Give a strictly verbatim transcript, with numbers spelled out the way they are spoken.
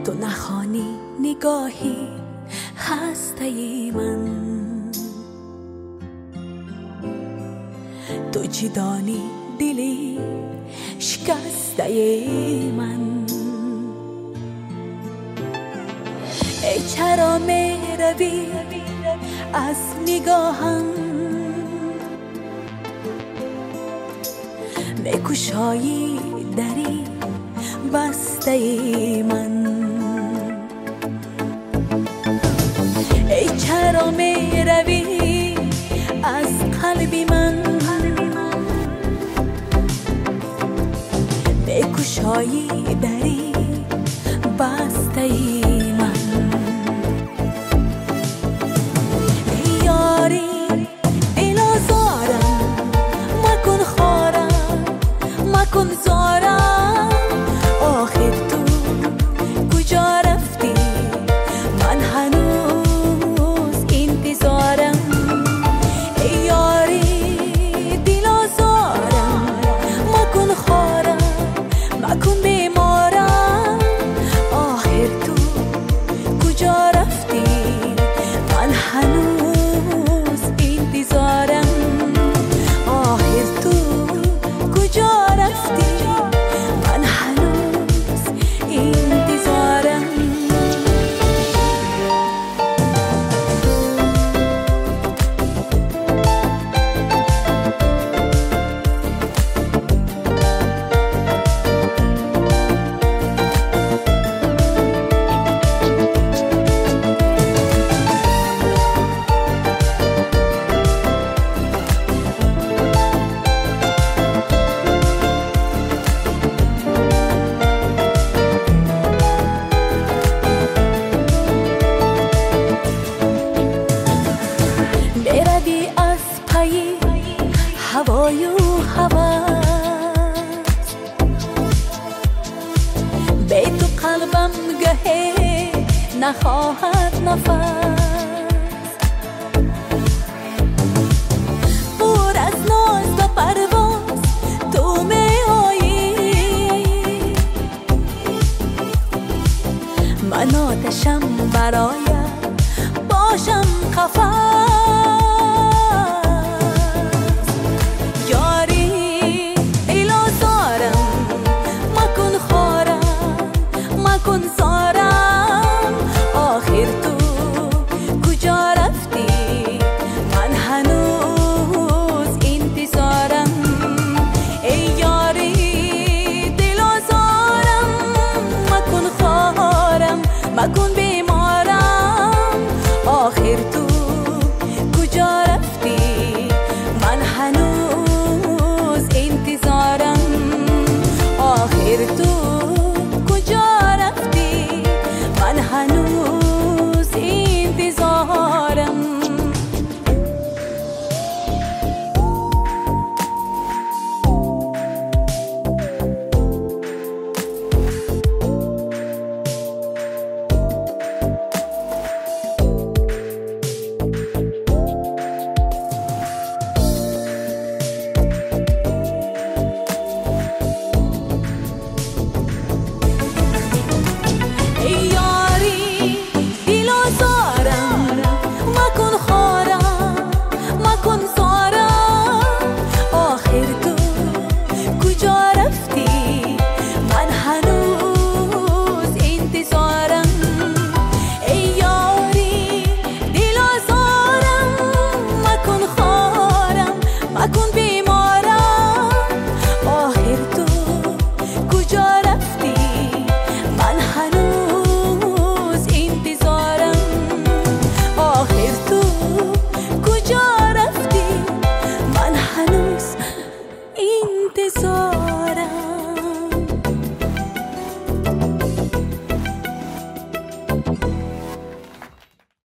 تو نخوانی نگاهی هسته من، تو چی دانی دلی شکسته من. ای چرا می روی از نگاهم، می کشایی دری بسته من. ای چرا می روی از قلبی من، می کشایی دری بسته من. ای یاری دل آزارم مکن خارم، مکن زارم. آخر تو کجا رفتی؟ من هنوز انتظارم. ای یاری دل آزارم مکن خارم، مکن بیمارم. آخر تو کجا رفتی؟ من هنوز انتظارم. آخر تو کجا رفتی؟ من هنوز انتظارم. بردی از پای هوای و هوس، به تو قلبم گهی نخواهد نفس. پر از ناز و پرواز تو می آیی، من آتشم برایت باشم قفس.